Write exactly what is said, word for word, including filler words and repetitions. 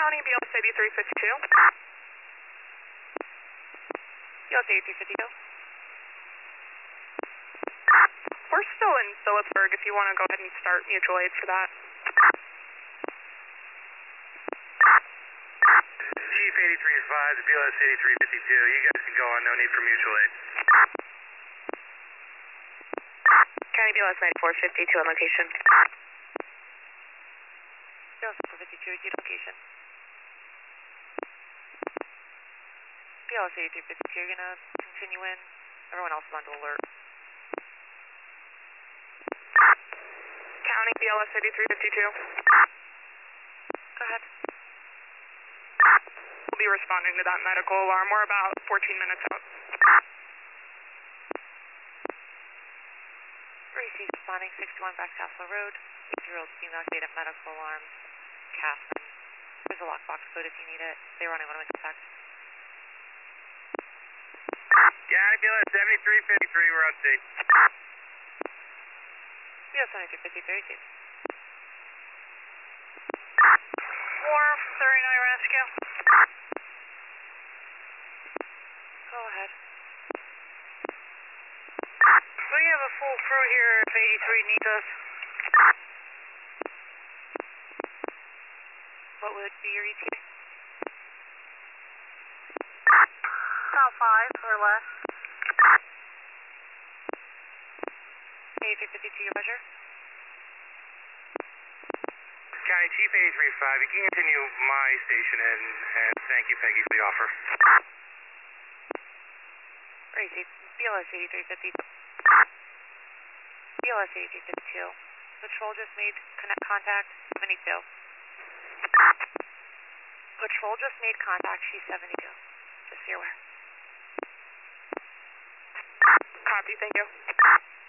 County, B L S eighty-three fifty-two. B L S eighty-three fifty-two. We're still in Phillipsburg if you want to go ahead and start mutual aid for that. Chief eighty-three five, B L S eighty-three fifty-two. You guys can go on, no need for mutual aid. County B L S ninety-four fifty-two on location. B L S ninety-four fifty-two, repeat location. B L S eighty-three fifty-two, you're going to continue in. Everyone else is on to alert. County B L S eighty-three fifty-two. Go ahead. We'll be responding to that medical alarm. We're about fourteen minutes out. Receive responding sixty-one Back Castle Road. eight-year-old female data medical alarm. Catherine. There's a lockbox code if you need it. They were unable to make contact. County B L S seventy-three fifty-three, we're on scene. B L S seventy-three fifty-three, receive. Wharf, thirty-nine rescue. Go ahead. We have a full crew here if eighty-three needs us. What would be your E T A? About five or less. eighty-three fifty-two, your pleasure. County Chief eighty-three five, you can continue my station and, and thank you, Peggy, for the offer. Receive. B L S eighty-three fifty-two. B L S eighty-three fifty-two. Patrol just made connect contact, seventy-two. Patrol just made contact, she's seventy-two. Just so you're aware. Copy, thank you.